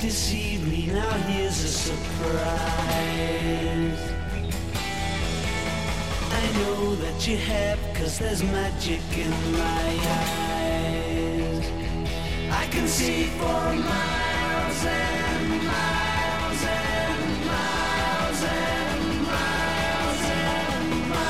deceived me, now here's a surprise. I know that you have, 'cause there's magic in my eyes. I can see for miles and miles and miles and miles and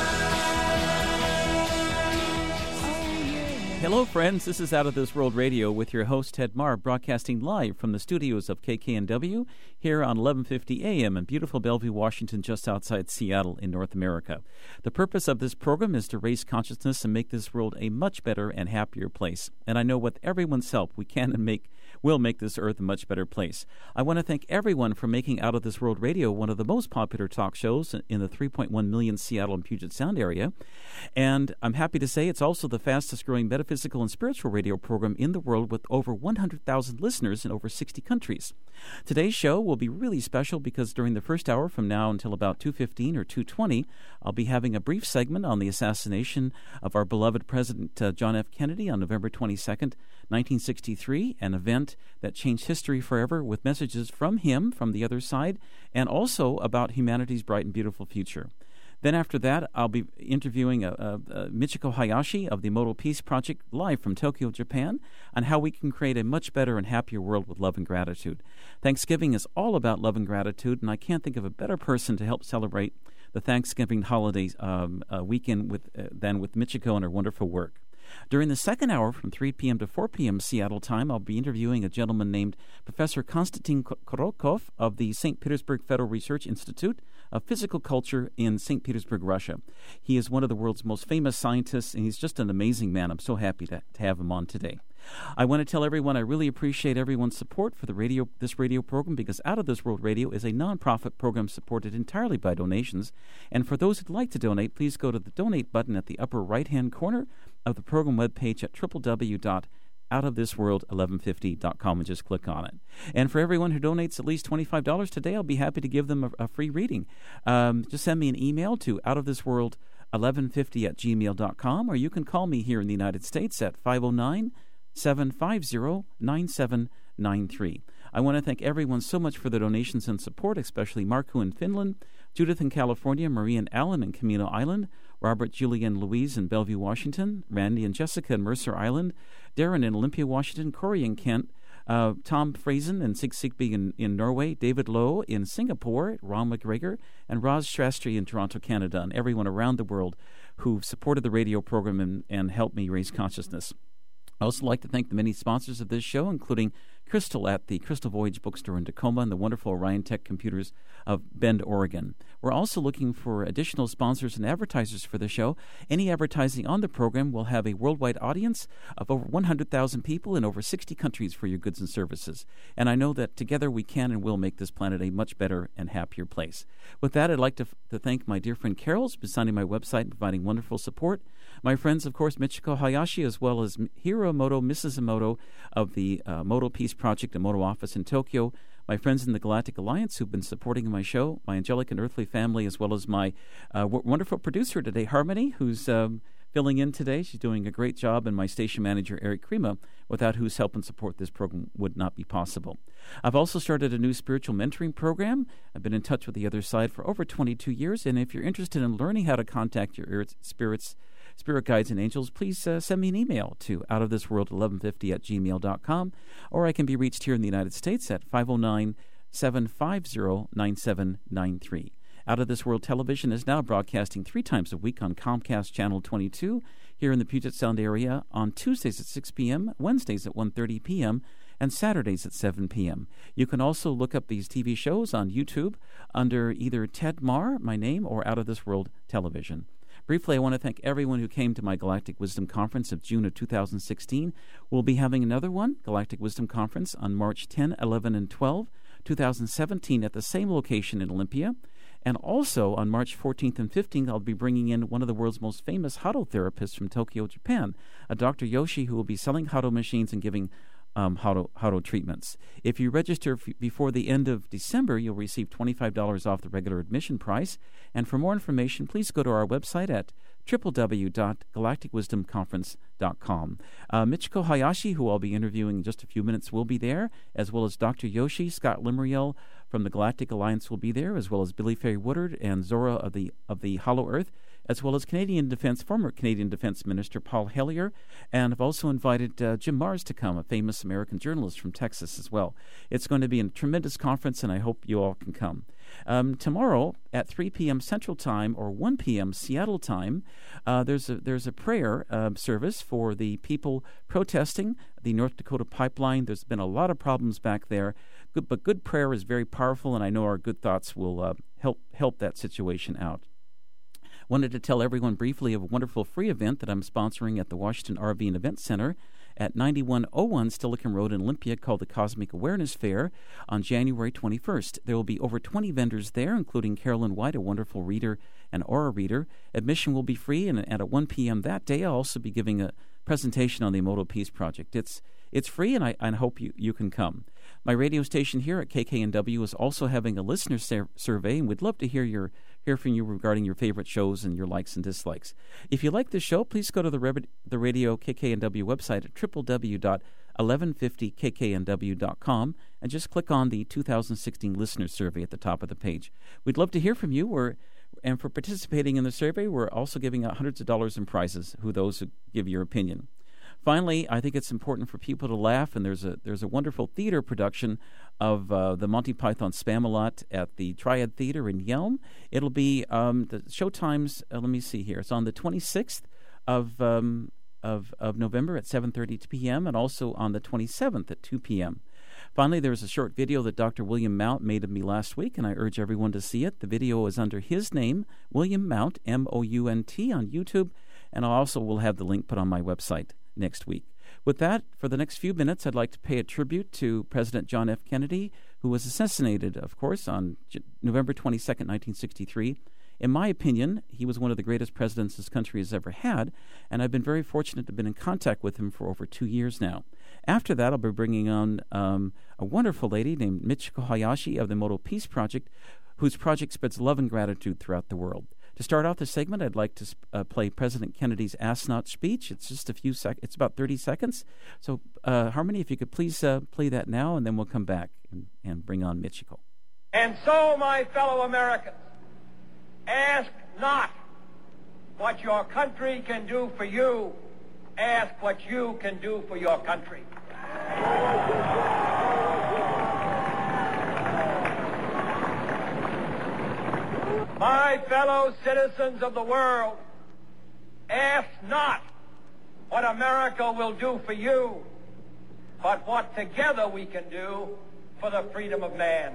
miles. Hello, friends. This is Out of This World Radio with your host, Ted Marr, broadcasting live from the studios of KKNW here on 1150 AM in beautiful Bellevue, Washington, just outside Seattle in North America. The purpose of this program is to raise consciousness and make this world a much better and happier place. And I know with everyone's help, we can and will make this earth a much better place. I want to thank everyone for making Out of This World Radio one of the most popular talk shows in the 3.1 million Seattle and Puget Sound area. And I'm happy to say it's also the fastest growing metaphysical and spiritual radio program in the world with over 100,000 listeners in over 60 countries. Today's show will be really special because during the first hour from now until about 2:15 or 2:20, I'll be having a brief segment on the assassination of our beloved President John F. Kennedy on November 22nd, 1963, an event that changed history forever with messages from him, from the other side, and also about humanity's bright and beautiful future. Then after that, I'll be interviewing Michiko Hayashi of the Emoto Peace Project live from Tokyo, Japan, on how we can create a much better and happier world with love and gratitude. Thanksgiving is all about love and gratitude, and I can't think of a better person to help celebrate the Thanksgiving holiday weekend than with Michiko and her wonderful work. During the second hour from 3 p.m. to 4 p.m. Seattle time, I'll be interviewing a gentleman named Professor Konstantin Kurokov of the St. Petersburg Federal Research Institute of Physical Culture in St. Petersburg, Russia. He is one of the world's most famous scientists, and he's just an amazing man. I'm so happy to have him on today. I want to tell everyone I really appreciate everyone's support for this radio program, because Out of This World Radio is a nonprofit program supported entirely by donations. And for those who'd like to donate, please go to the donate button at the upper right-hand corner of the program webpage at www.outofthisworld1150.com and just click on it. And for everyone who donates at least $25 today, I'll be happy to give them a free reading. Just send me an email to outofthisworld1150@gmail.com, or you can call me here in the United States at 509-750-9793. I want to thank everyone so much for the donations and support, especially Marku in Finland, Judith in California, Marie and Alan in Camino Island, Robert, Julie, and Louise in Bellevue, Washington, Randy and Jessica in Mercer Island, Darren in Olympia, Washington, Corey in Kent, Tom Frazen and Sigsbee in Norway, David Lowe in Singapore, Ron McGregor, and Roz Strastri in Toronto, Canada, and everyone around the world who've supported the radio program and helped me raise consciousness. I'd also like to thank the many sponsors of this show, including Crystal at the Crystal Voyage Bookstore in Tacoma and the wonderful Orion Tech Computers of Bend, Oregon. We're also looking for additional sponsors and advertisers for the show. Any advertising on the program will have a worldwide audience of over 100,000 people in over 60 countries for your goods and services. And I know that together we can and will make this planet a much better and happier place. With that, I'd like to thank my dear friend Carol, who's been signing my website and providing wonderful support. My friends, of course, Michiko Hayashi, as well as Hiro Emoto, Mrs. Emoto of the Emoto Peace Project, Emoto office in Tokyo, my friends in the Galactic Alliance who've been supporting my show, my angelic and earthly family, as well as my wonderful producer today, Harmony, who's filling in today. She's doing a great job, and my station manager, Eric Krima, without whose help and support this program would not be possible. I've also started a new spiritual mentoring program. I've been in touch with the other side for over 22 years, and if you're interested in learning how to contact your spirit guides and angels, please send me an email to outofthisworld1150@gmail.com, or I can be reached here in the United States at 509-750-9793. Out of This World Television is now broadcasting 3 times a week on Comcast Channel 22 here in the Puget Sound area on Tuesdays at 6 p.m., Wednesdays at 1:30 p.m., and Saturdays at 7 p.m. You can also look up these TV shows on YouTube under either Ted Marr, my name, or Out of This World Television. Briefly, I want to thank everyone who came to my Galactic Wisdom Conference of June of 2016. We'll be having another one, Galactic Wisdom Conference, on March 10, 11, and 12, 2017 at the same location in Olympia. And also on March 14th and 15th, I'll be bringing in one of the world's most famous Hado therapists from Tokyo, Japan, a Dr. Yoshi, who will be selling Hado machines and giving HODO treatments. If you register before the end of December, you'll receive $25 off the regular admission price. And for more information, please go to our website at www.galacticwisdomconference.com. Michiko Hayashi, who I'll be interviewing in just a few minutes, will be there, as well as Dr. Yoshi. Scott Limeriel from the Galactic Alliance will be there, as well as Billy Faye Woodard and Zora of the Hollow Earth, as well as former Canadian Defense Minister Paul Hellyer. And I've also invited Jim Marrs to come, a famous American journalist from Texas as well. It's going to be a tremendous conference, and I hope you all can come. Tomorrow at 3 p.m. Central Time or 1 p.m. Seattle Time, there's a prayer service for the people protesting the North Dakota pipeline. There's been a lot of problems back there, but good prayer is very powerful, and I know our good thoughts will help that situation out. Wanted to tell everyone briefly of a wonderful free event that I'm sponsoring at the Washington RV and Event Center at 9101 Steilacoom Road in Olympia, called the Cosmic Awareness Fair, on January 21st. There will be over 20 vendors there, including Carolyn White, a wonderful reader and aura reader. Admission will be free, and at 1 p.m. that day, I'll also be giving a presentation on the Emoto Peace Project. It's free, and I hope you can come. My radio station here at KKNW is also having a listener survey, and we'd love to hear from you regarding your favorite shows and your likes and dislikes. If you like this show, please go to the radio KKNW website at www.1150kknw.com and just click on the 2016 listener survey at the top of the page. We'd love to hear from you. And for participating in the survey, we're also giving out hundreds of dollars in prizes to those who give your opinion. Finally, I think it's important for people to laugh, and there's a wonderful theater production of the Monty Python Spamalot at the Triad Theater in Yelm. It'll be the show times. Let me see here. It's on the 26th of November at 7:30 p.m. and also on the 27th at 2 p.m. Finally, there's a short video that Dr. William Mount made of me last week, and I urge everyone to see it. The video is under his name, William Mount, Mount, on YouTube, and I also will have the link put on my website next week. With that, for the next few minutes, I'd like to pay a tribute to President John F. Kennedy, who was assassinated, of course, on November 22nd, 1963. In my opinion, he was one of the greatest presidents this country has ever had, and I've been very fortunate to have been in contact with him for over 2 years now. After that, I'll be bringing on a wonderful lady named Michiko Hayashi of the Emoto Peace Project, whose project spreads love and gratitude throughout the world. To start off this segment, I'd like to play President Kennedy's astronaut speech. It's just a few seconds. It's about 30 seconds. So, Harmony, if you could please play that now, and then we'll come back and bring on Michiko. And so, my fellow Americans, ask not what your country can do for you. Ask what you can do for your country. My fellow citizens of the world, ask not what America will do for you, but what together we can do for the freedom of man.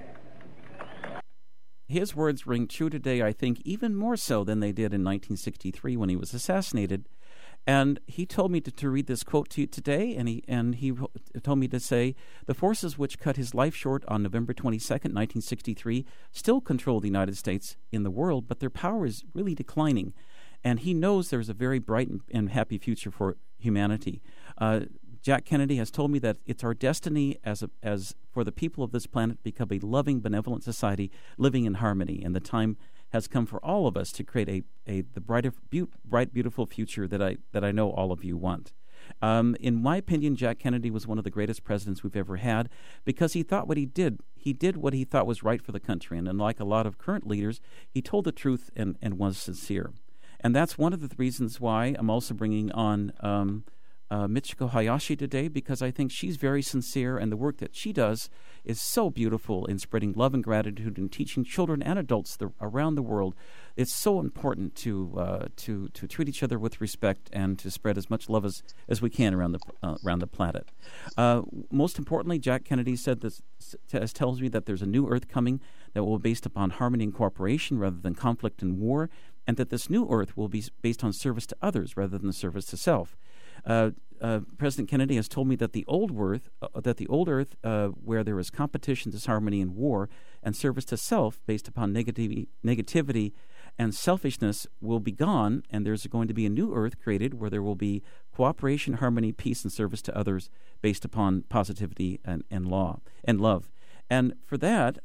His words ring true today, I think, even more so than they did in 1963 when he was assassinated. And he told me to read this quote to you today, and he told me to say, "The forces which cut his life short on November 22nd, 1963, still control the United States in the world, but their power is really declining." And he knows there's a very bright and happy future for humanity. Jack Kennedy has told me that it's our destiny as for the people of this planet to become a loving, benevolent society living in harmony, and the time has come for all of us to create the bright, beautiful future that I know all of you want. In my opinion, Jack Kennedy was one of the greatest presidents we've ever had because he thought what he did what he thought was right for the country, and unlike a lot of current leaders, he told the truth and was sincere. And that's one of the reasons why I'm also bringing on Michiko Hayashi today, because I think she's very sincere, and the work that she does is so beautiful in spreading love and gratitude and teaching children and adults around the world. It's so important to treat each other with respect and to spread as much love as we can around the planet. Most importantly, Jack Kennedy said this tells me that there's a new Earth coming that will be based upon harmony and cooperation rather than conflict and war, and that this new Earth will be based on service to others rather than service to self. President Kennedy has told me that the old Earth, where there is competition, disharmony, and war, and service to self based upon negativity and selfishness will be gone, and there's going to be a new earth created where there will be cooperation, harmony, peace, and service to others based upon positivity and love. And for that,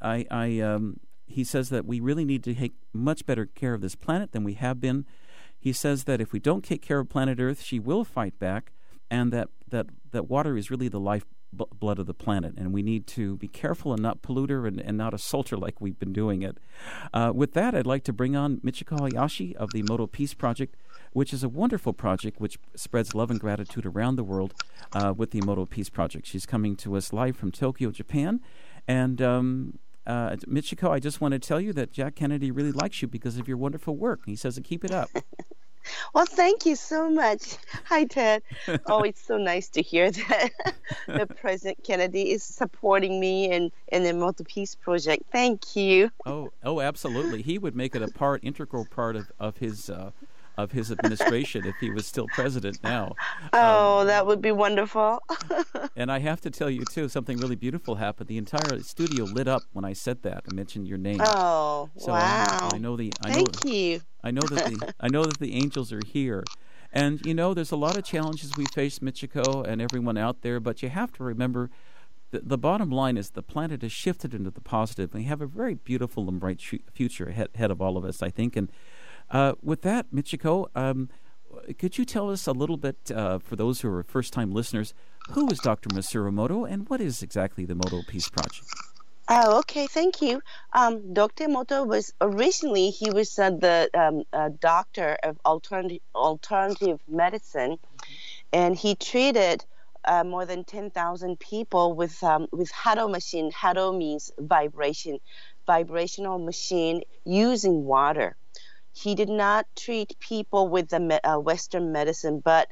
he says that we really need to take much better care of this planet than we have been. He says that if we don't take care of planet Earth, she will fight back, and that water is really the lifeblood of the planet, and we need to be careful and not pollute her and not assault her like we've been doing it. With that, I'd like to bring on Michiko Hayashi of the Emoto Peace Project, which is a wonderful project which spreads love and gratitude around the world with the Emoto Peace Project. She's coming to us live from Tokyo, Japan. And Michiko, I just want to tell you that Jack Kennedy really likes you because of your wonderful work. He says to keep it up. Well, thank you so much. Hi, Ted. Oh, it's so nice to hear that that President Kennedy is supporting me in the Emoto Peace Project. Thank you. Oh, absolutely. He would make it integral part of his administration if he was still president now. Oh, that would be wonderful. And I have to tell you, too, something really beautiful happened. The entire studio lit up when I said that. I mentioned your name. Oh, so wow. Thank you. I know that the angels are here. And, there's a lot of challenges we face, Michiko, and everyone out there, but you have to remember the bottom line is the planet has shifted into the positive. We have a very beautiful and bright future ahead of all of us, I think. And with that, Michiko, could you tell us a little bit, for those who are first-time listeners, who is Dr. Masaru Emoto, and what is exactly the Emoto Peace Project? Oh, okay, thank you. Dr. Emoto was originally, he was the doctor of alternative medicine, and he treated more than 10,000 people with Haro machine. Haro means vibrational machine using water. He did not treat people with the Western medicine, but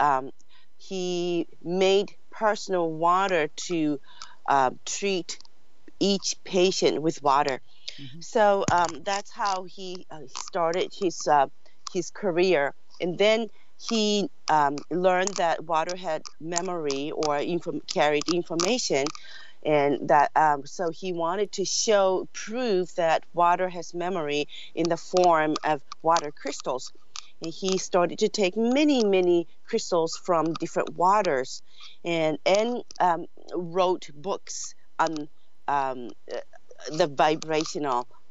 he made personal water to treat each patient with water. Mm-hmm. So that's how he started his career. And then he learned that water had memory or carried information. And that so he wanted to prove that water has memory in the form of water crystals. And he started to take many crystals from different waters, and wrote books on the vibration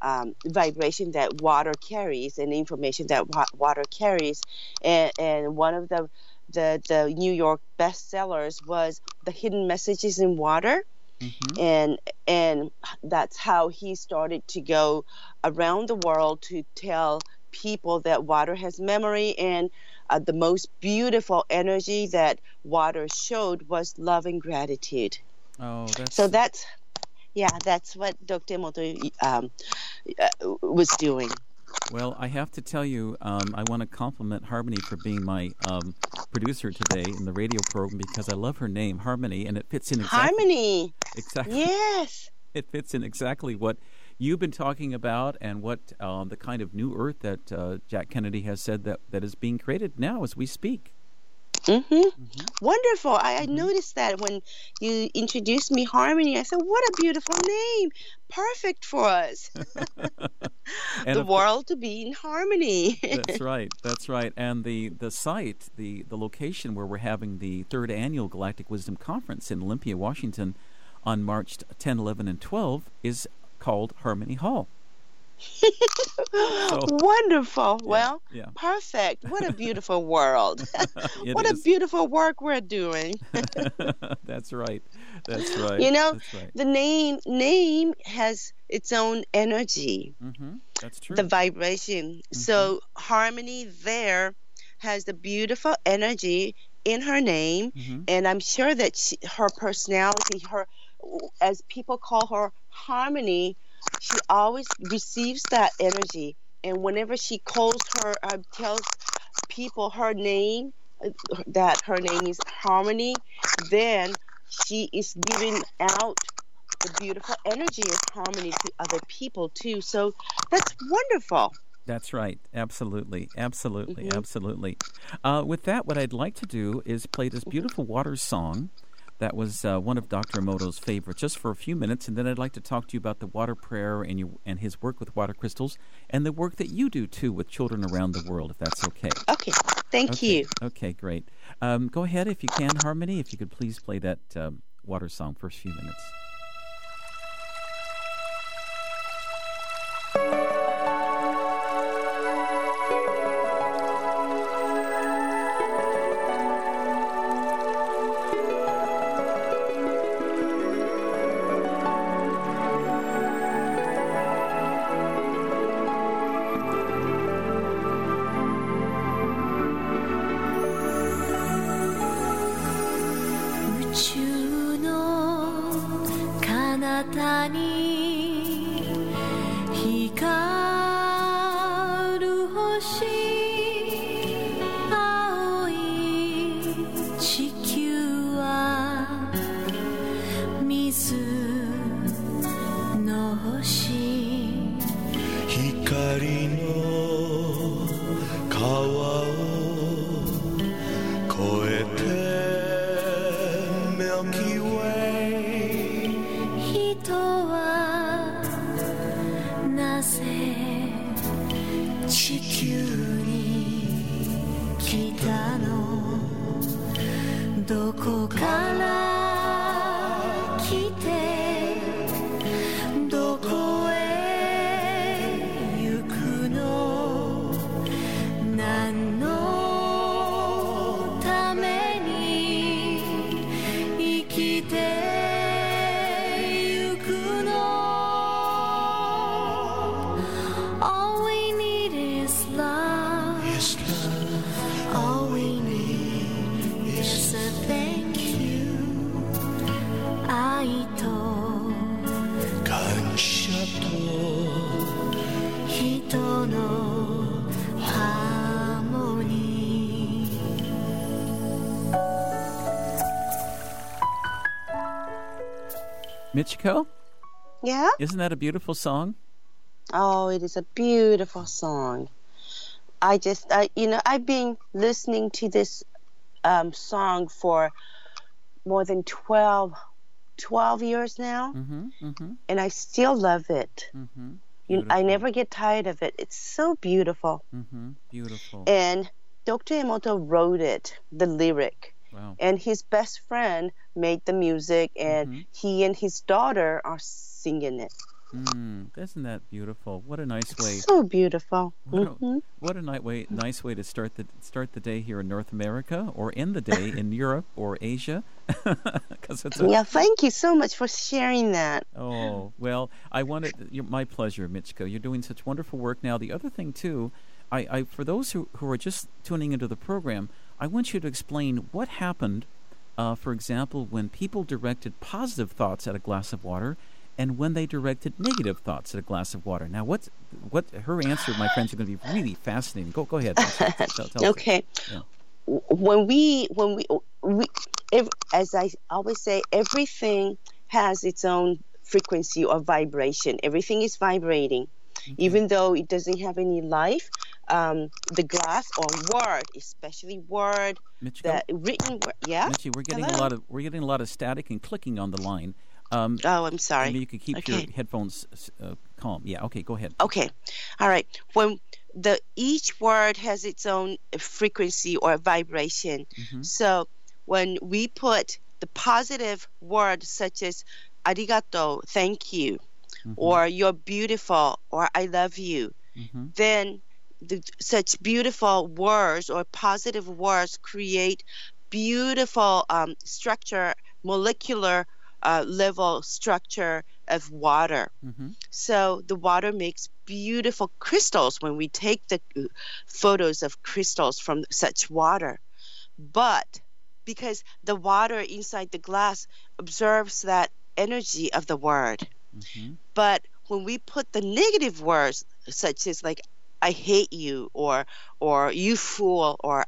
that water carries and information that water carries. And one of the New York bestsellers was The Hidden Messages in Water. Mm-hmm. And that's how he started to go around the world to tell people that water has memory, and the most beautiful energy that water showed was love and gratitude. Oh, that's what Dr. Emoto was doing. Well, I have to tell you, I want to compliment Harmony for being my producer today in the radio program because I love her name, Harmony, and it fits in exactly. Harmony. Exactly. Yes. It fits in exactly what you've been talking about and what the kind of new earth that Jack Kennedy has said that is being created now as we speak. Mm-hmm. Mm-hmm. Wonderful. I noticed that when you introduced me, Harmony. I said, what a beautiful name. Perfect for us. The world to be in harmony. That's right. And the site, the location where we're having the 3rd Annual Galactic Wisdom Conference in Olympia, Washington on March 10, 11, and 12 is called Harmony Hall. Wonderful. Well, perfect. What a beautiful world. What a beautiful work we're doing. That's right. The name has its own energy. Mm-hmm. That's true. The vibration. Mm-hmm. So Harmony there has the beautiful energy in her name, mm-hmm. and I'm sure that her personality, as people call her Harmony, she always receives that energy, and whenever she tells people her name, that her name is Harmony, then she is giving out the beautiful energy of harmony to other people too. So that's wonderful. That's right. Absolutely. Mm-hmm. With that, what I'd like to do is play this beautiful water song That was one of Dr. Emoto's favorites, just for a few minutes, and then I'd like to talk to you about the water prayer and his work with water crystals, and the work that you do, too, with children around the world, if that's okay. Okay, thank you. Okay, great. Go ahead, if you can, Harmony, if you could please play that water song first few minutes. Michiko? Yeah? Isn't that a beautiful song? Oh, it is a beautiful song. I've been listening to this song for more than 12 years now, and I still love it. I never get tired of it. It's so beautiful. Beautiful. And Dr. Emoto wrote it, the lyric. Wow. And his best friend made the music, and he and his daughter are singing it. Isn't that beautiful? What a nice way! So beautiful. What a nice way to start the day here in North America, or end the day in Europe or Asia. Yeah, thank you so much for sharing that. Oh well, my pleasure, Michiko. You're doing such wonderful work now. The other thing too, I for those who are just tuning into the program, I want you to explain what happened, for example, when people directed positive thoughts at a glass of water and when they directed negative thoughts at a glass of water. Now, what her answer, my friends, are going to be really fascinating. Go ahead. Tell okay. Yeah. When we as I always say, everything has its own frequency or vibration. Everything is vibrating. Even though it doesn't have any life, the glass or word, especially word, Michiko? that written word. Yeah. Michi, we're getting a lot of static and clicking on the line. Oh, I'm sorry. Maybe you could keep your headphones calm. Yeah. Okay. Go ahead. Okay. All right. When each word has its own frequency or vibration, so when we put the positive word such as arigato, thank you, or you're beautiful, or I love you, then such beautiful words or positive words create beautiful structure, molecular level structure of water. So the water makes beautiful crystals when we take the photos of crystals from such water. But because the water inside the glass absorbs that energy of the word. But when we put the negative words, such as like I hate you, or you fool, or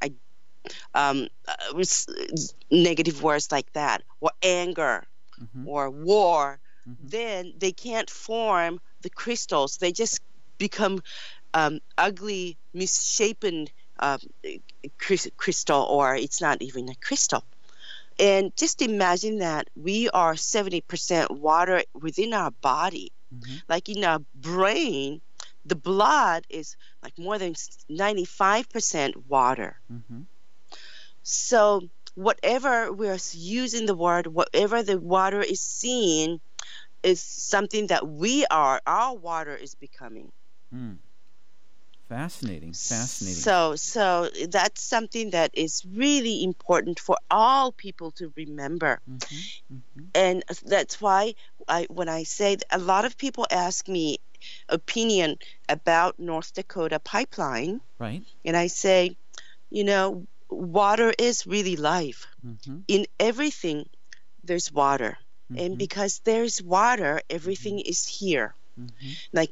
negative words like that, or anger, or war, then they can't form the crystals. They just become ugly, misshapen crystal, or it's not even a crystal. And just imagine that we are 70% water within our body. Like in our brain, the blood is like more than 95% water. So whatever we're using the word, whatever the water is seeing, is something that our water is becoming. Fascinating. So that's something that is really important for all people to remember. And that's why when I say a lot of people ask me opinion about North Dakota pipeline, right? And I say, water is really life. In everything, there's water. And because there's water, everything is here. Like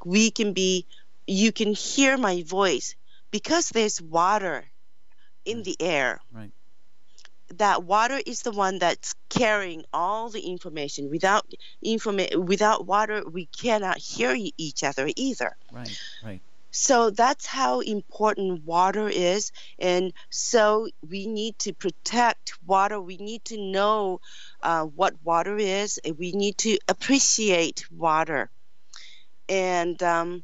you can hear my voice because there's water in the air. Right. That water is the one that's carrying all the information. Without water, we cannot hear each other either. Right. So that's how important water is. And so we need to protect water. We need to know what water is. And we need to appreciate water. And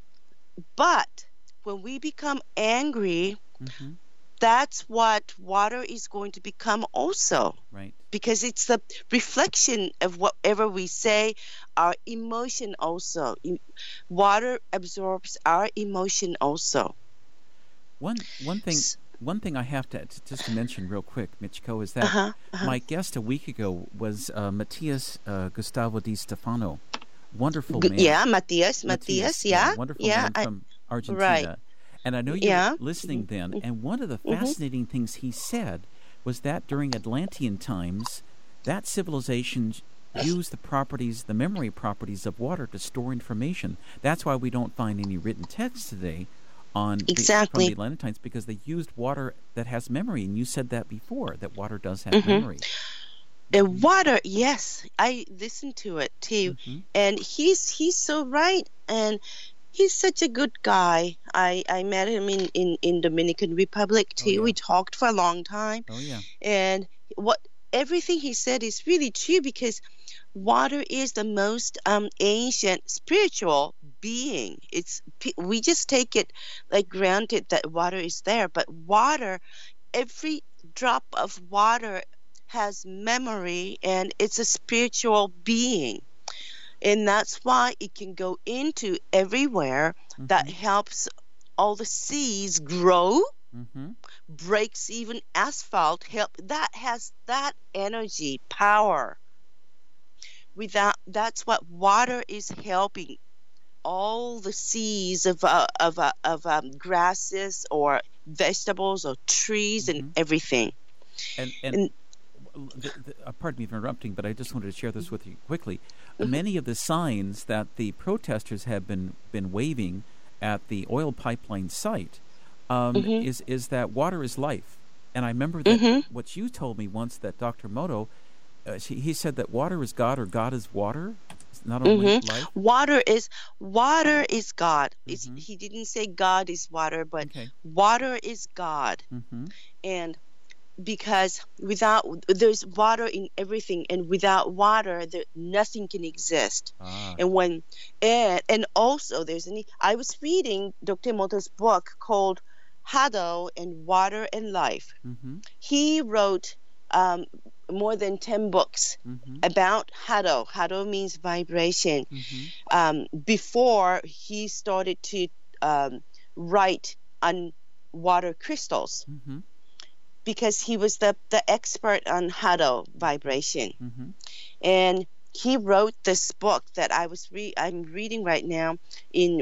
but when we become angry, that's what water is going to become also. Right. Because it's the reflection of whatever we say, our emotion also. Water absorbs our emotion also. One thing I have to just to mention real quick, Michiko, is that my guest a week ago was Matias Gustavo Di Stefano. Wonderful man. Yeah, Matias, yeah. Wonderful man from Argentina. Right. And I know you were listening then, and one of the fascinating things he said was that during Atlantean times, that civilization used the memory properties of water to store information. That's why we don't find any written text today from the Atlantean times, because they used water that has memory. And you said that before, that water does have memory. And water, yes, I listened to it too, and he's so right, and he's such a good guy. I met him in Dominican Republic too. We talked for a long time. And everything he said is really true, because water is the most ancient spiritual being. We just take it like granted that water is there, but water, every drop of water has memory, and it's a spiritual being. And that's why it can go into everywhere. That helps all the seas grow, breaks even asphalt, that has that energy, power. That's what water is helping all the seeds of grasses or vegetables or trees and everything. And pardon me for interrupting, but I just wanted to share this with you quickly. Many of the signs that the protesters have been waving at the oil pipeline site is that water is life. And I remember that what you told me once, that Dr. Moto, he said that water is God, or God is water. It's not only life. Water is God. He didn't say God is water, but water is God. And because there's water in everything, and without water, nothing can exist. And also I was reading Dr. Moto's book called Hado and Water and Life. He wrote more than 10 books about Hado. Hado means vibration. Before he started to write on water crystals. Because he was the expert on Hado vibration. And he wrote this book that I'm reading right now in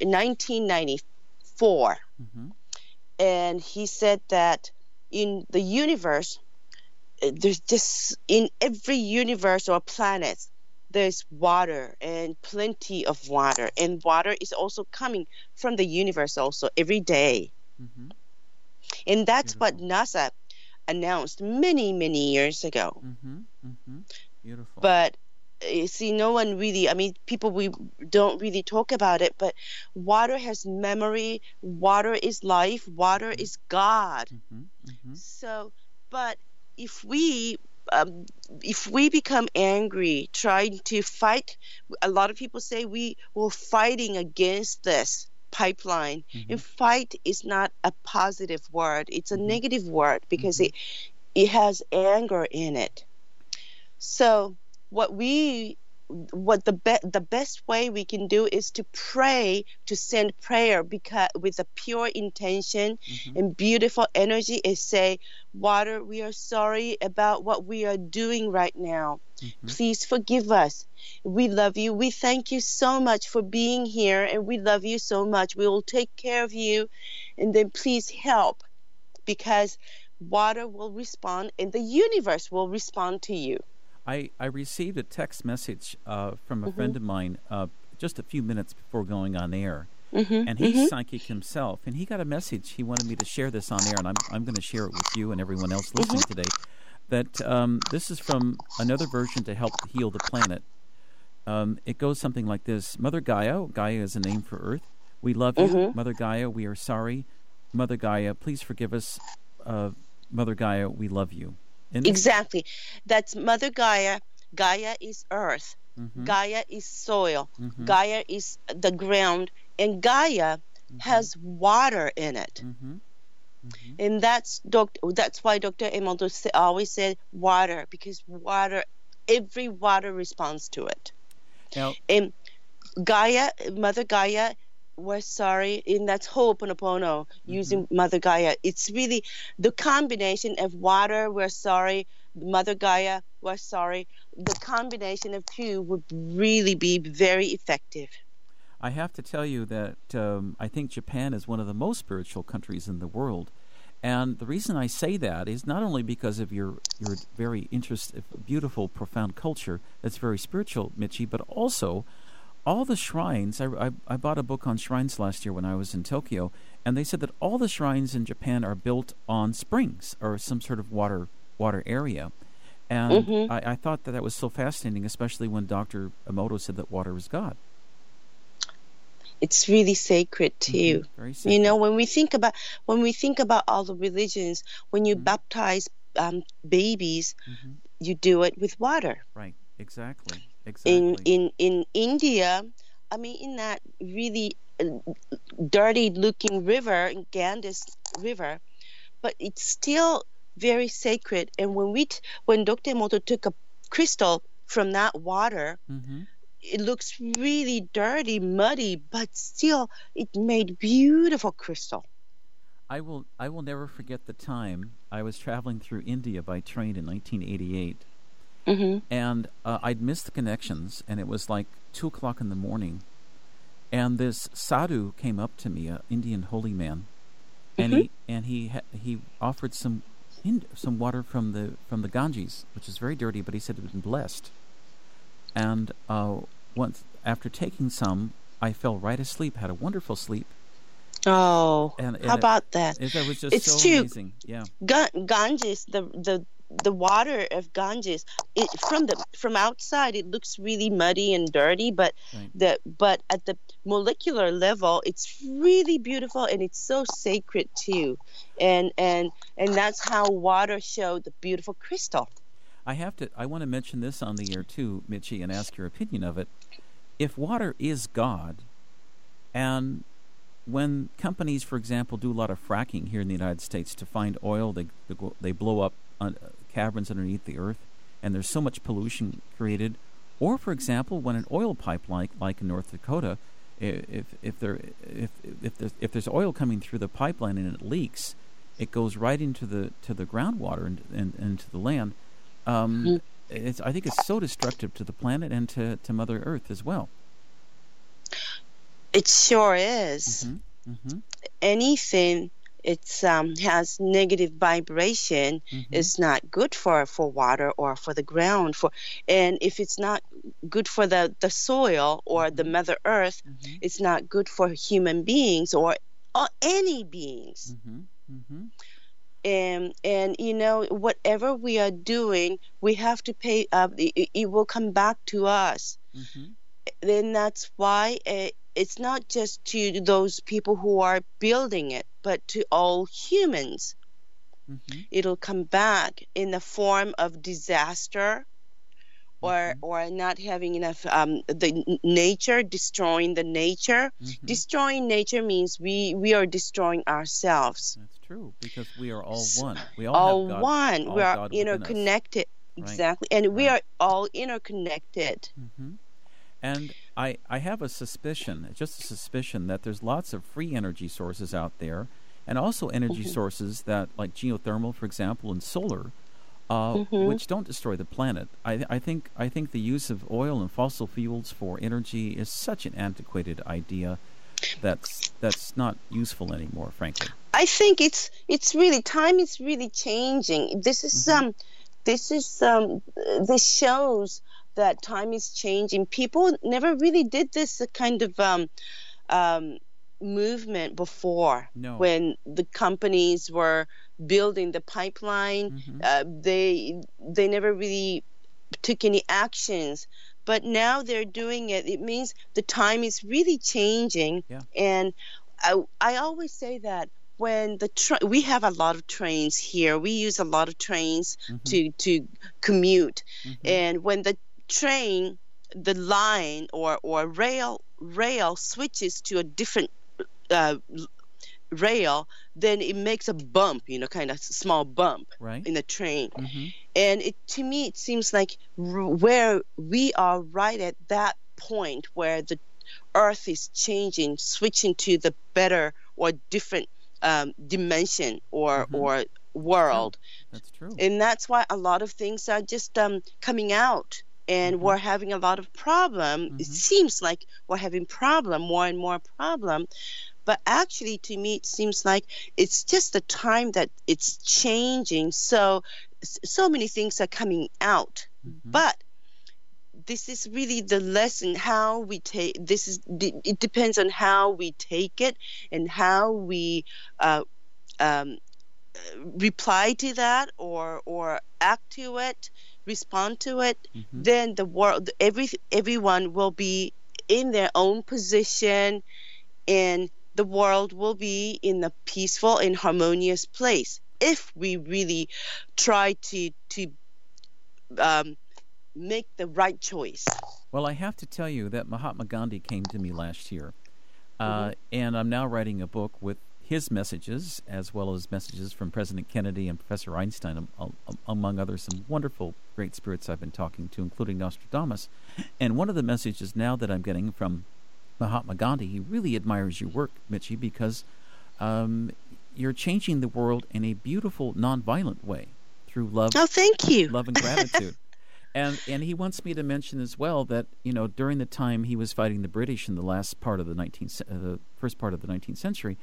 1994. And he said that in the universe, there's just in every universe or planet, there's water, and plenty of water. And water is also coming from the universe also every day. And that's what NASA announced many, many years ago. Beautiful. But see, no one really, we don't really talk about it, but water has memory, water is life, water is God. So, but if we if we become angry, trying to fight, a lot of people say we were fighting against this pipeline. And fight is not a positive word. It's a negative word because it has anger in it. So the best way we can do is to pray, to send prayer because with a pure intention and beautiful energy, is say, water, we are sorry about what we are doing right now. Please forgive us. We love you. We thank you so much for being here, and we love you so much. We will take care of you, and then please help, because water will respond and the universe will respond to you. I received a text message from a friend of mine just a few minutes before going on air, and he's psychic himself, and he got a message. He wanted me to share this on air, and I'm going to share it with you and everyone else listening today, that this is from another version to help heal the planet. It goes something like this. Mother Gaia, Gaia is a name for Earth. We love you, Mother Gaia. We are sorry. Mother Gaia, please forgive us. Mother Gaia, we love you. Exactly. That's Mother Gaia. Gaia is earth. Gaia is soil. Gaia is the ground. And Gaia has water in it. And that's why Dr. Emoto always said water, because water, every water responds to it. Now, and Gaia, Mother Gaia, we're sorry, and that's Ho'oponopono using Mother Gaia. It's really the combination of water, we're sorry, Mother Gaia, we're sorry. The combination of two would really be very effective. I have to tell you that I think Japan is one of the most spiritual countries in the world. And the reason I say that is not only because of your very beautiful, profound culture that's very spiritual, Michi, but also all the shrines. I bought a book on shrines last year when I was in Tokyo, and they said that all the shrines in Japan are built on springs or some sort of water area. And I thought that was so fascinating, especially when Dr. Emoto said that water is God. It's really sacred too. Very sacred. You know, when we think about all the religions, when you baptize babies, you do it with water. Right. Exactly. In India, I mean, in that really dirty looking river, Ganges River, but it's still very sacred. And when Dr. Emoto took a crystal from that water, it looks really dirty, muddy, but still it made beautiful crystal. I will never forget the time I was traveling through India by train in 1988. And I'd missed the connections, and it was like 2:00 in the morning, and this sadhu came up to me, an Indian holy man, and he offered some water from the Ganges, which is very dirty, but he said it had been blessed. And once after taking some, I fell right asleep, had a wonderful sleep. Oh, how about that? It was just it's so true. Amazing. Yeah. Ganges, the water of Ganges, from outside it looks really muddy and dirty, but at the molecular level it's really beautiful, and it's so sacred too. And that's how water showed the beautiful crystal. I want to mention this on the air too, Michi, and ask your opinion of it. If water is God, and when companies, for example, do a lot of fracking here in the United States to find oil, they blow up caverns underneath the earth, and there's so much pollution created. Or, for example, when an oil pipeline, like in North Dakota, if there's oil coming through the pipeline and it leaks, it goes right into the groundwater and into the land. I think it's so destructive to the planet and to Mother Earth as well. It sure is. Anything it's has negative vibration is not good for water or for the ground. And if it's not good for the soil or the Mother Earth, it's not good for human beings or any beings. And you know, whatever we are doing, we have to pay. It will come back to us. Then that's why it's not just to those people who are building it, but to all humans. it'll come back in the form of disaster, or not having enough nature, destroying the nature. Destroying nature means we are destroying ourselves. That's true, because we are all one. We all all have God, one. all We are God within us. interconnected. Right. Exactly. And we are all interconnected. And I have a suspicion, just a suspicion, that there's lots of free energy sources out there, and also energy sources that, like geothermal, for example, and solar, which don't destroy the planet. I think the use of oil and fossil fuels for energy is such an antiquated idea that's not useful anymore, frankly. I think it's really, time is really changing. This shows that time is changing. People never really did this kind of movement before. No. When the companies were building the pipeline, they never really took any actions. But now they're doing it. It means the time is really changing. Yeah. And I always say that when we have a lot of trains here. We use a lot of trains to commute. And when the train, the line or rail switches to a different rail, then it makes a bump, kind of small bump in the train. And to me, it seems like where we are right at that point where the Earth is changing, switching to the better or different dimension or world. That's true. And that's why a lot of things are just coming out. And we're having a lot of problem. It seems like we're having more and more problem. But actually, to me, it seems like it's just the time that it's changing. So many things are coming out. But this is really the lesson, how we take this. It depends on how we take it and how we reply to that or act to it, respond to it. Then the world, everyone will be in their own position, and the world will be in a peaceful and harmonious place if we really try to make the right choice. Well, I have to tell you that Mahatma Gandhi came to me last year, and I'm now writing a book with his messages, as well as messages from President Kennedy and Professor Einstein, among others, some wonderful great spirits I've been talking to, including Nostradamus. And one of the messages now that I'm getting from Mahatma Gandhi, he really admires your work, Mitchie, because you're changing the world in a beautiful, nonviolent way through love. Oh, thank you. Love and gratitude. And he wants me to mention as well that during the time he was fighting the British in the last part of the first part of the 19th century,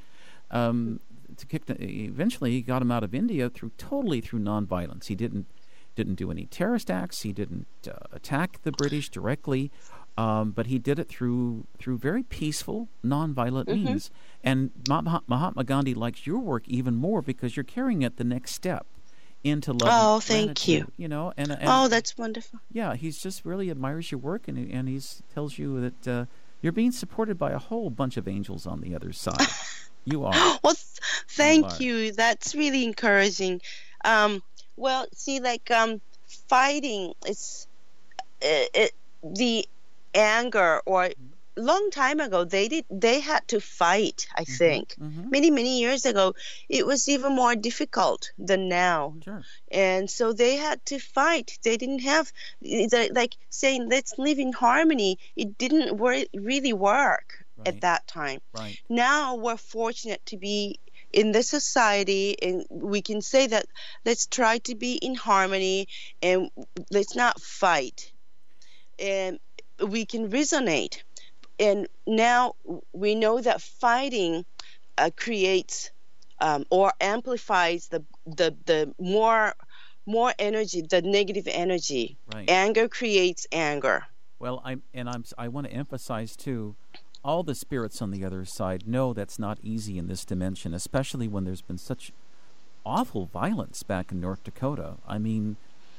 eventually he got him out of India totally through nonviolence. He didn't do any terrorist acts. He didn't attack the British directly. But he did it through very peaceful, nonviolent means. And Mahatma Gandhi likes your work even more because you're carrying it the next step into love. Oh, thank you. And that's wonderful. Yeah, he's just really admires your work, and he tells you that you're being supported by a whole bunch of angels on the other side. You are. Well, thank you. That's really encouraging. Well, see, fighting is the anger, or long time ago they had to fight. I think many years ago it was even more difficult than now. Sure. And so they had to fight. They didn't have saying let's live in harmony. It didn't really work at that time. Right. Now we're fortunate to be in this society, and we can say that let's try to be in harmony and let's not fight, and we can resonate. And now we know that fighting creates or amplifies the more energy, the negative energy. Right. Anger creates anger. Well, I want to emphasize too, all the spirits on the other side know that's not easy in this dimension, especially when there's been such awful violence back in North Dakota. I mean,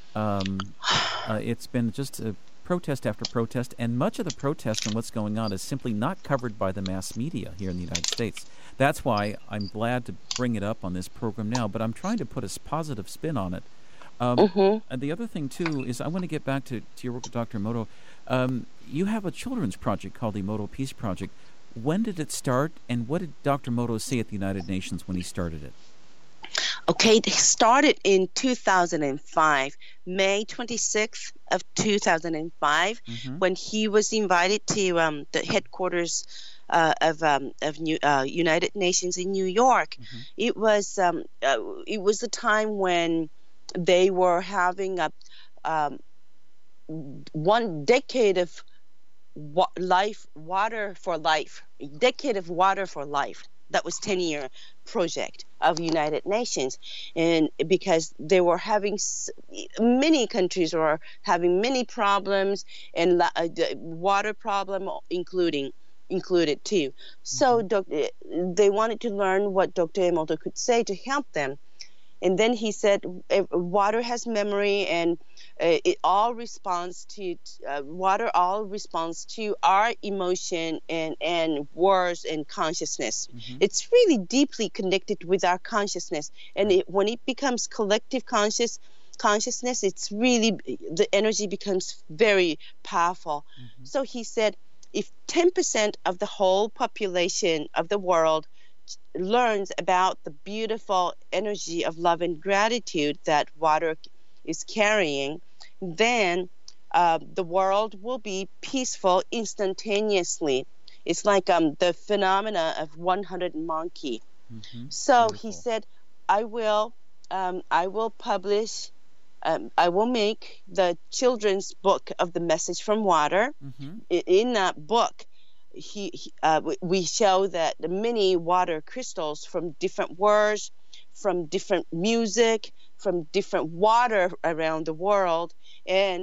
it's been just a protest after protest, and much of the protest and what's going on is simply not covered by the mass media here in the United States. That's why I'm glad to bring it up on this program now, but I'm trying to put a positive spin on it. And the other thing, too, is I want to get back to your work with Dr. Emoto. You have a children's project called the Emoto Peace Project. When did it start, and what did Dr. Emoto say at the United Nations when he started it? Okay, it started in 2005, May 26th of 2005, when he was invited to the headquarters of United Nations in New York. It was the time when they were having a 1 decade of water for life. That was 10-year project of United Nations, and because they were having many countries were having many problems, and the water problem included too. So they wanted to learn what Dr. Emoto could say to help them. And then he said, water has memory, and water all responds to our emotion and words and consciousness. It's really deeply connected with our consciousness. And when it becomes collective consciousness, it's really, the energy becomes very powerful. So he said, if 10% of the whole population of the world learns about the beautiful energy of love and gratitude that water is carrying, then the world will be peaceful instantaneously. It's like the phenomena of 100 monkey. So he said, I will publish, I will make the children's book of the Message from Water. In that book, we show that the many water crystals from different words, from different music, from different water around the world, and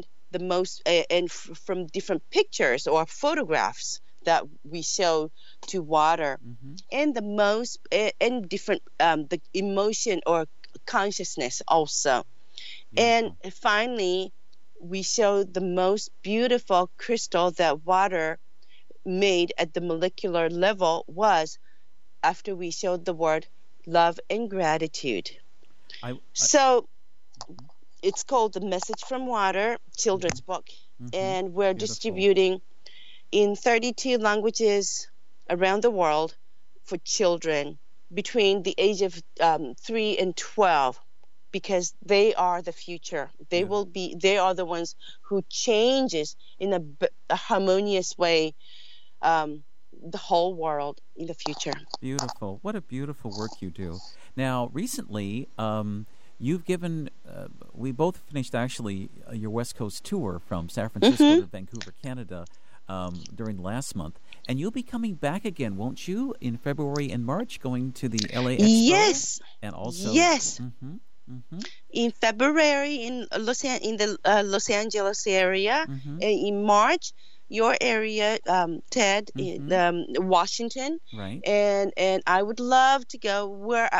from different pictures or photographs that we show to water, and and different the emotion or consciousness also. And finally, we show the most beautiful crystal that water made at the molecular level was after we showed the word love and gratitude. So it's called The Message from Water children's book, and we're distributing in 32 languages around the world for children between the age of 3 and 12, because they are the future. They are the ones who changes in a harmonious way the whole world in the future. Beautiful. What a beautiful work you do. Now, recently, you've given, we both finished actually your West Coast tour from San Francisco to Vancouver, Canada, during last month. And you'll be coming back again, won't you, in February and March, going to the LA Expo? Yes. And also... Yes. In February in the Los Angeles area, in March, your area, Ted, in Washington, right? And I would love to go.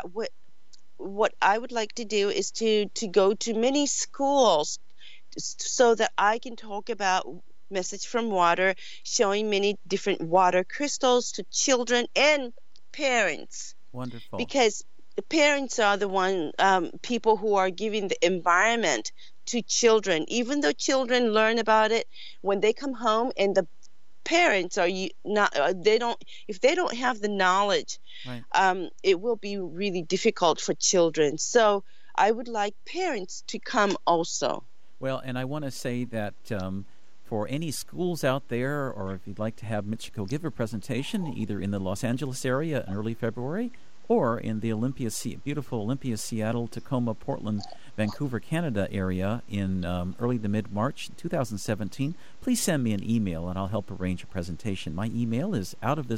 What I would like to do is to go to many schools, so that I can talk about Message from Water, showing many different water crystals to children and parents. Wonderful. Because the parents are the people who are giving the environment to children. Even though children learn about it when they come home, and the parents are not, if they don't have the knowledge, right. It will be really difficult for children. So I would like parents to come also. Well, and I want to say that for any schools out there, or if you'd like to have Michiko give a presentation, either in the Los Angeles area in early February, or in the beautiful Olympia, Seattle, Tacoma, Portland, Vancouver, Canada area in early to mid-March 2017, please send me an email and I'll help arrange a presentation. My email is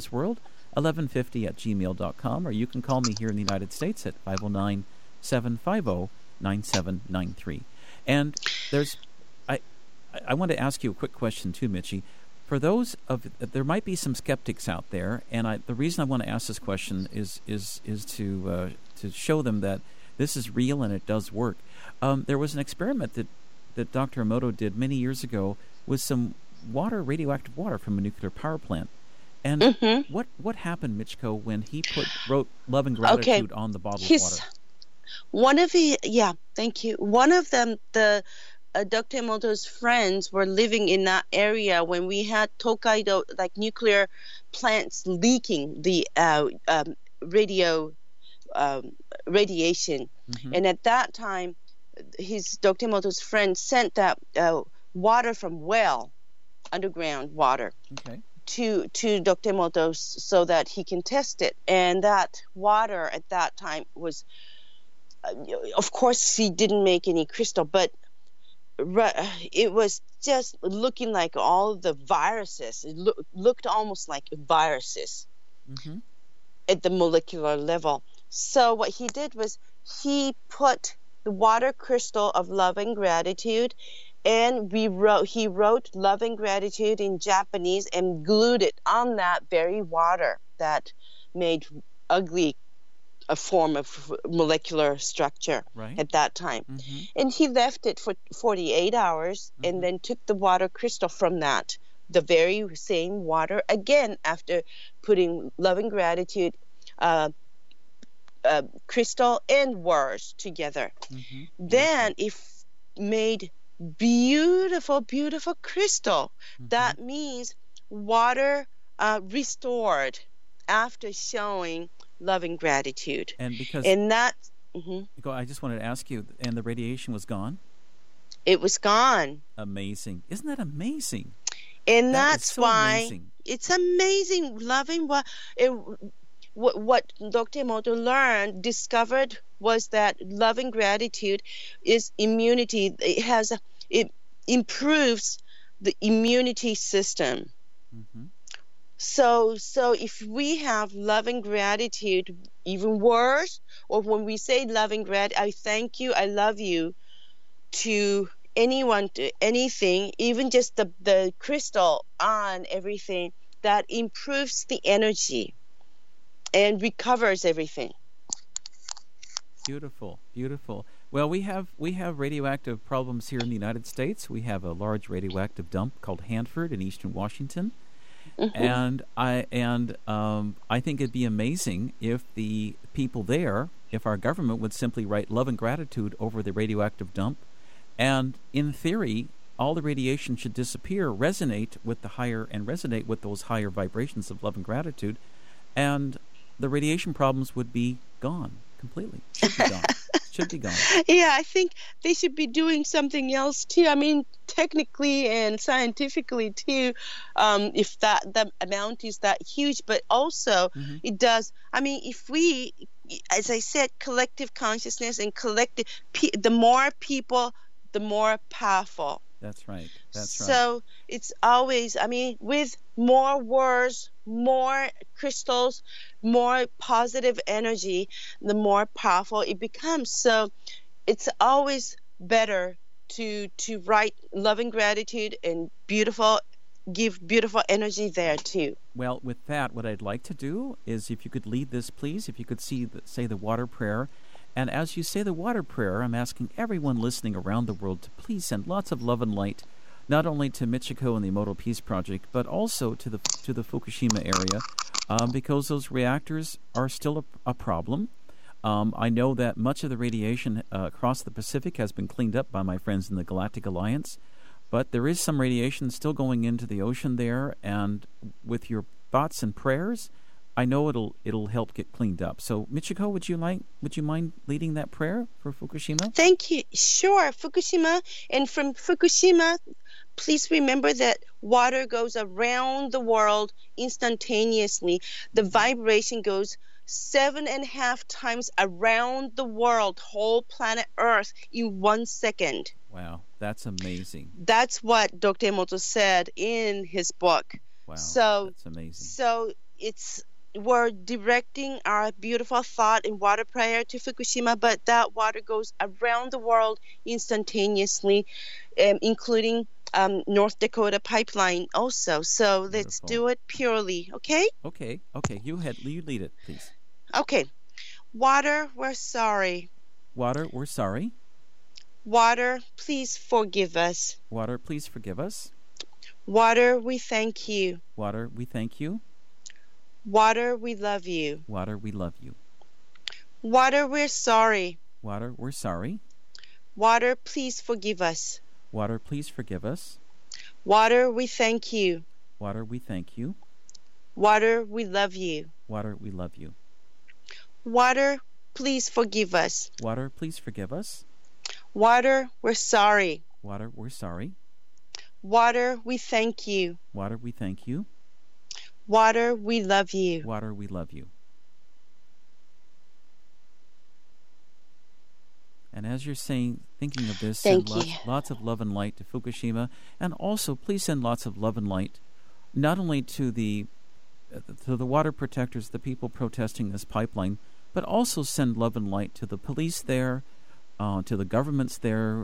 outofthisworld1150@gmail.com, or you can call me here in the United States at 509-750-9793. And I want to ask you a quick question too, Michi. For those there might be some skeptics out there, and the reason I want to ask this question is to show them that this is real and it does work. There was an experiment that Dr. Emoto did many years ago with some radioactive water from a nuclear power plant, And what happened, Michiko, when he wrote Love and Gratitude on the bottle of water? Thank you. One of them, Dr. Emoto's friends were living in that area when we had Tokaido, like nuclear plants leaking the radiation. And at that time, Dr. Emoto's friend sent that water from underground water, to Dr. Emoto so that he can test it. And that water at that time was, of course, he didn't make any crystal, but it was just looking like all the viruses. It looked almost like viruses at the molecular level. So what he did was he put the water crystal of love and gratitude, and he wrote love and gratitude in Japanese and glued it on that very water that made ugly a form of molecular structure at that time. And he left it for 48 hours and then took the water crystal from that, the very same water, again after putting love and gratitude crystal and words together. Then it made beautiful crystal. That means water restored after showing love and gratitude. And because I just wanted to ask you, and the radiation was gone? It was gone. Amazing. Isn't that amazing? And that's why it's amazing. Loving what Dr. Emoto discovered was that love and gratitude is immunity. It improves the immunity system. So if we have love and gratitude, even worse, or when we say love and gratitude, I thank you, I love you, to anyone, to anything, even just the crystal on everything, that improves the energy and recovers everything. Beautiful. Well, we have radioactive problems here in the United States. We have a large radioactive dump called Hanford in eastern Washington. And I think it'd be amazing if the people there, if our government would simply write love and gratitude over the radioactive dump, and in theory, all the radiation should disappear, resonate with those higher vibrations of love and gratitude, and the radiation problems would be gone completely. Should be gone. Yeah, I think they should be doing something else too. I mean, technically and scientifically too, if the amount is that huge, but also it does. I mean, if we, as I said, collective consciousness and the more people, the more powerful. That's right. So it's always, I mean, with more words, more crystals, more positive energy, the more powerful it becomes. So it's always better to write love and gratitude and give beautiful energy there too. Well, with that, what I'd like to do is, if you could lead this, please, if you could say the water prayer. And as you say the water prayer, I'm asking everyone listening around the world to please send lots of love and light, not only to Michiko and the Emoto Peace Project, but also to the Fukushima area, because those reactors are still a problem. I know that much of the radiation across the Pacific has been cleaned up by my friends in the Galactic Alliance, but there is some radiation still going into the ocean there, and with your thoughts and prayers, I know it'll help get cleaned up. So, Michiko, would you mind leading that prayer for Fukushima? Thank you. Sure, Fukushima. And from Fukushima, please remember that water goes around the world instantaneously. The vibration goes 7.5 times around the world, whole planet Earth, in 1 second. Wow, that's amazing. That's what Dr. Emoto said in his book. Wow, that's amazing. So we're directing our beautiful thought and water prayer to Fukushima, but that water goes around the world instantaneously, including North Dakota pipeline also. So let's do it purely, okay? Okay. You lead it, please. Okay. Water, we're sorry. Water, we're sorry. Water, please forgive us. Water, please forgive us. Water, we thank you. Water, we thank you. Water, we love you. Water, we love you. Water, we're sorry. Water, we're sorry. Water, please forgive us. Water, please forgive us. Water, we thank you. Water, we thank you. Water, we love you. Water, we love you. Water, please forgive us. Water, please forgive us. Water, we're sorry. Water, we're sorry. Water, we thank you. Water, we thank you. Water, we love you. Water, we love you. And as you're thinking of this, send lots of love and light to Fukushima, and also please send lots of love and light, not only to the water protectors, the people protesting this pipeline, but also send love and light to the police there, to the governments there.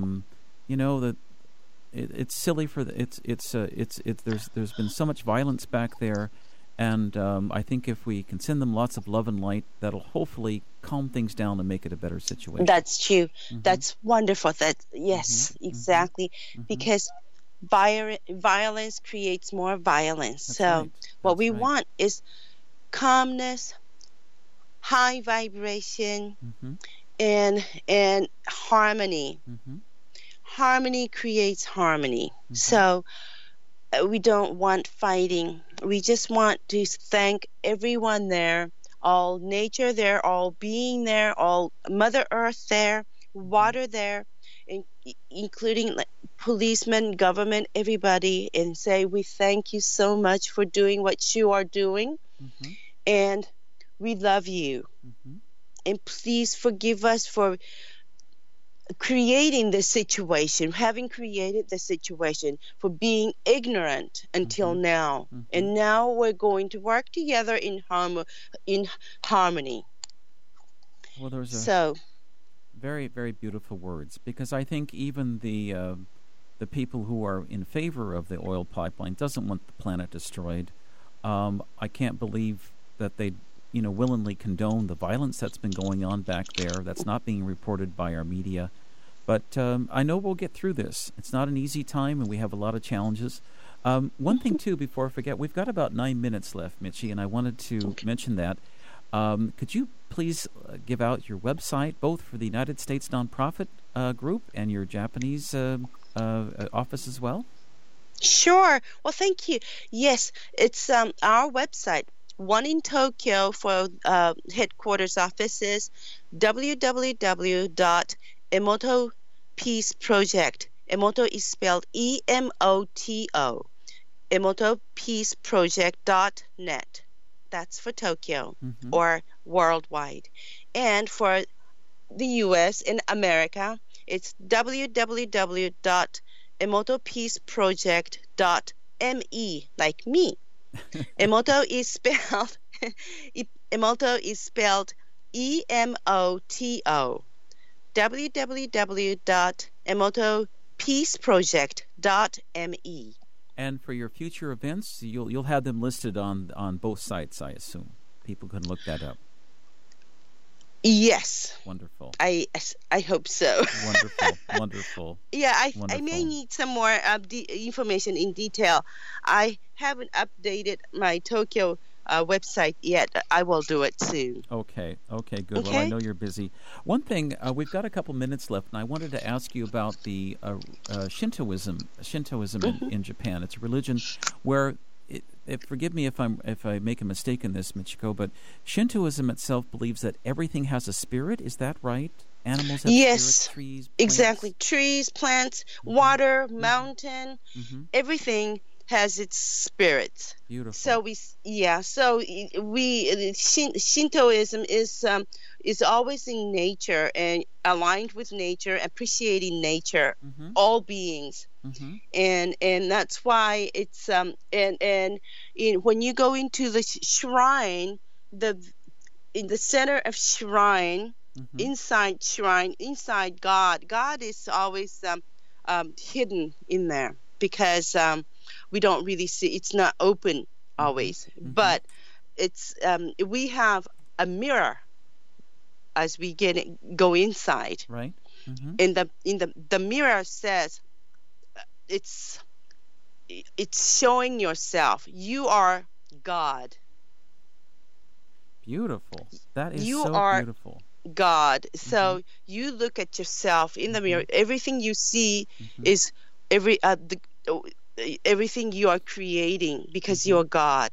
It's silly for there's been so much violence back there. And I think if we can send them lots of love and light, that'll hopefully calm things down and make it a better situation. That's true. Mm-hmm. That's wonderful. Yes, exactly. Mm-hmm. Because violence creates more violence. That's so right. What we want is calmness, high vibration, and harmony. Mm-hmm. Harmony creates harmony. Mm-hmm. So we don't want fighting. We just want to thank everyone there, all nature there, all being there, all Mother Earth there, water there, including policemen, government, everybody, and say we thank you so much for doing what you are doing, and we love you. And please forgive us for creating the situation, having created the situation, for being ignorant until now. And now we're going to work together in harmony. Well, there's very, very beautiful words, because I think even the people who are in favor of the oil pipeline doesn't want the planet destroyed. I can't believe that they willingly condone the violence that's been going on back there. That's not being reported by our media. But I know we'll get through this. It's not an easy time, and we have a lot of challenges. One thing, too, before I forget, we've got about 9 minutes left, Michi, and I wanted to mention that. Could you please give out your website, both for the United States Nonprofit Group and your Japanese office as well? Sure. Well, thank you. Yes, it's our website. One in Tokyo for headquarters offices, www.emoto Peace Project. Emoto is spelled E-M-O-T-O. emotopeaceproject.net. That's for Tokyo or worldwide. And for the U.S. and America, it's www.emotopeaceproject.me, like me. Emoto is spelled E-M-O-T-O. www.emotopeaceproject.me. And for your future events, you'll have them listed on both sites, I assume. People can look that up. Yes. Wonderful. I hope so. Wonderful. Yeah, I may need some more information in detail. I haven't updated my Tokyo website yet. I will do it soon. Okay, good. Okay. Well, I know you're busy. One thing, we've got a couple minutes left, and I wanted to ask you about the Shintoism in Japan. It's a religion where, forgive me if I make a mistake in this, Michiko, but Shintoism itself believes that everything has a spirit. Is that right? Animals have spirits, trees, plants. Exactly. Trees, plants, water, mountain, everything has its spirits. Beautiful. So Shintoism is always in nature and aligned with nature, appreciating nature, all beings, and that's why it's when you go into the shrine, in the center of shrine, inside God is always hidden in there, because we don't really see, it's not open always, but it's we have a mirror as we go inside, right? In the mirror says it's showing yourself you are God, beautiful. That is You so are beautiful. God. So you look at yourself in the mirror. Everything you see is everything you are creating because you're God.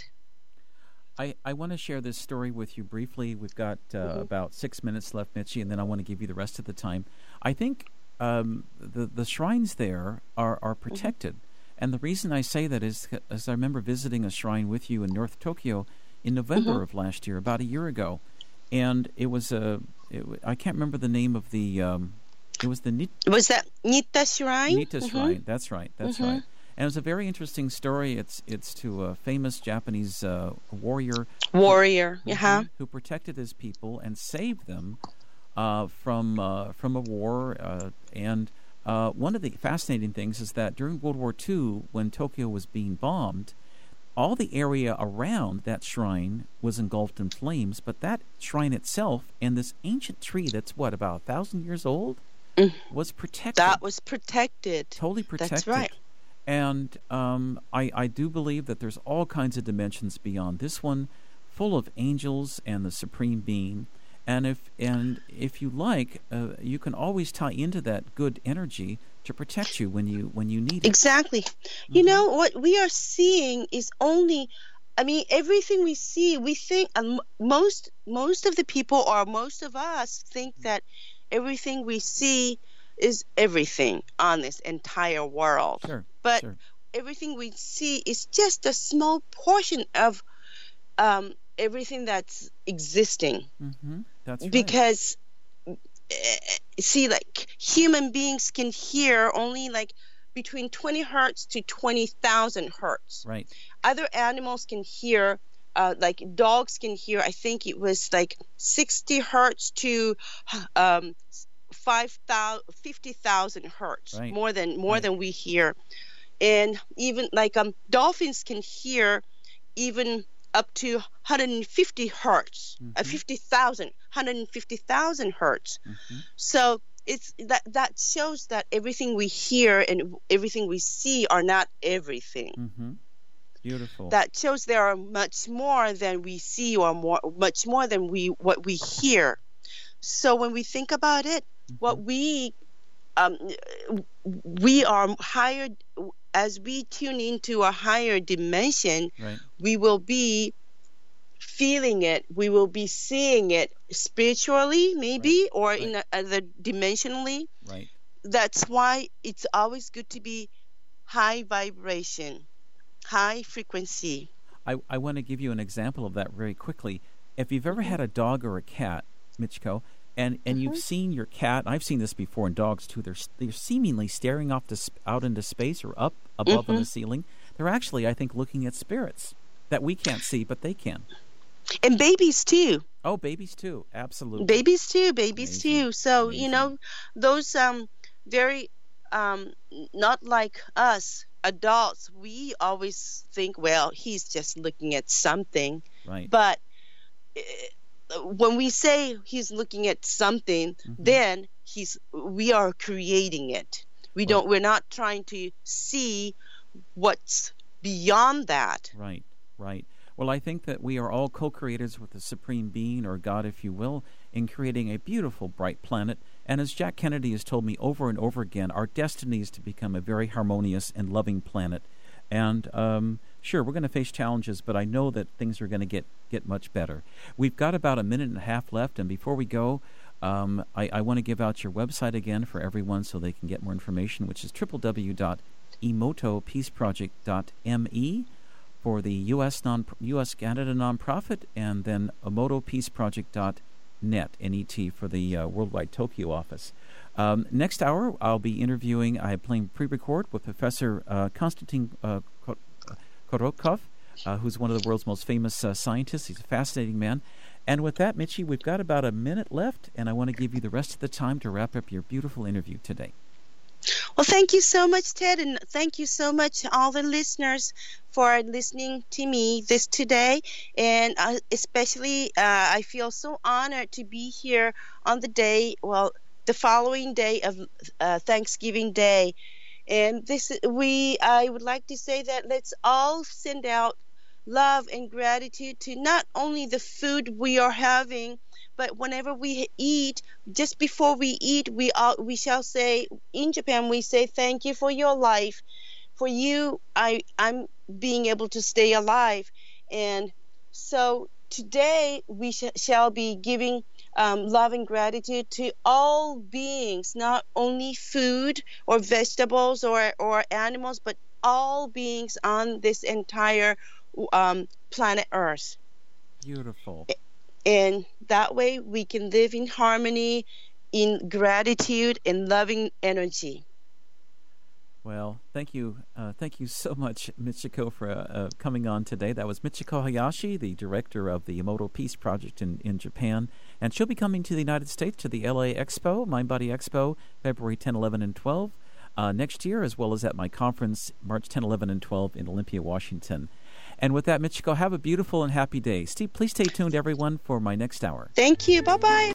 I want to share this story with you briefly. We've got about 6 minutes left, Mitchie, and then I want to give you the rest of the time. I think the shrines there are protected. And the reason I say that is I remember visiting a shrine with you in North Tokyo in November of last year, about a year ago. And it was I can't remember the name of the, it was the Was that Nita Shrine? Nita Shrine, that's right, right. And it was a very interesting story. It's to a famous Japanese warrior. Who protected his people and saved them from a war. And one of the fascinating things is that during World War II, when Tokyo was being bombed, all the area around that shrine was engulfed in flames, but that shrine itself and this ancient tree that's, about 1,000 years old, was protected. That was protected. Totally protected. That's right. And I do believe that there's all kinds of dimensions beyond this one, full of angels and the Supreme Being. And if you like, you can always tie into that good energy to protect you when you need it. Exactly. You know, what we are seeing is only, everything we see, we think, most of the people or most of us think that everything we see is everything on this entire world. Sure. But everything we see is just a small portion of everything that's existing. That's right. Because see, like, human beings can hear only like between 20 hertz to 20,000 hertz. Right. Other animals can hear, like dogs can hear, I think it was like 60 hertz to 50,000 hertz. Right. More than we hear. And even like dolphins can hear even up to 150 hertz, 150,000 hertz. So it's that shows that everything we hear and everything we see are not everything. Beautiful. That shows there are much more than we see or much more than what we hear. So when we think about it, what we are higher. As we tune into a higher dimension, we will be feeling it. We will be seeing it spiritually, maybe, or in other dimensionally. Right. That's why it's always good to be high vibration, high frequency. I want to give you an example of that very quickly. If you've ever had a dog or a cat, Michiko, and you've seen your cat, I've seen this before in dogs too, they're seemingly staring off out into space or up above on the ceiling. They're actually, I think, looking at spirits that we can't see, but they can. And babies too. Oh, babies too, absolutely. Babies too. So, Amazing. Those very, not like us adults, we always think, well, he's just looking at something. Right. But when we say he's looking at something, then we are creating it. We're not trying to see what's beyond that. Right. Well, I think that we are all co-creators with the Supreme Being, or God, if you will, in creating a beautiful, bright planet. And as Jack Kennedy has told me over and over again, our destiny is to become a very harmonious and loving planet. And sure, we're going to face challenges, but I know that things are going to get much better. We've got about a minute and a half left, and before we go, I want to give out your website again for everyone so they can get more information, which is www.emotopeaceproject.me for the U.S.-Canada nonprofit, and then emotopeaceproject.net, N-E-T, for the Worldwide Tokyo office. Next hour, I'll be interviewing, I'm playing pre-record with Professor Konstantin Korotkov, who's one of the world's most famous scientists. He's a fascinating man. And with that, Michie, we've got about a minute left, and I want to give you the rest of the time to wrap up your beautiful interview today. Well, thank you so much, Ted, and thank you so much, all the listeners, for listening to me today. And especially, I feel so honored to be here on the following day of Thanksgiving Day. And I would like to say that let's all send out love and gratitude to not only the food we are having, but whenever we eat, just before we eat, we shall say, in Japan, we say, thank you for your life. For you, I'm being able to stay alive. And so today we shall be giving love and gratitude to all beings, not only food or vegetables or animals, but all beings on this entire planet Earth. Beautiful. And that way we can live in harmony, in gratitude and loving energy. Well, thank you so much, Michiko, for coming on today. That was Michiko Hayashi, the director of the Emoto Peace Project in Japan. And she'll be coming to the United States to the LA Expo, Mind Body Expo, February 10, 11, and 12 next year, as well as at my conference, March 10, 11, and 12 in Olympia, Washington. And with that, Michiko, have a beautiful and happy day. Steve, please stay tuned, everyone, for my next hour. Thank you. Bye-bye.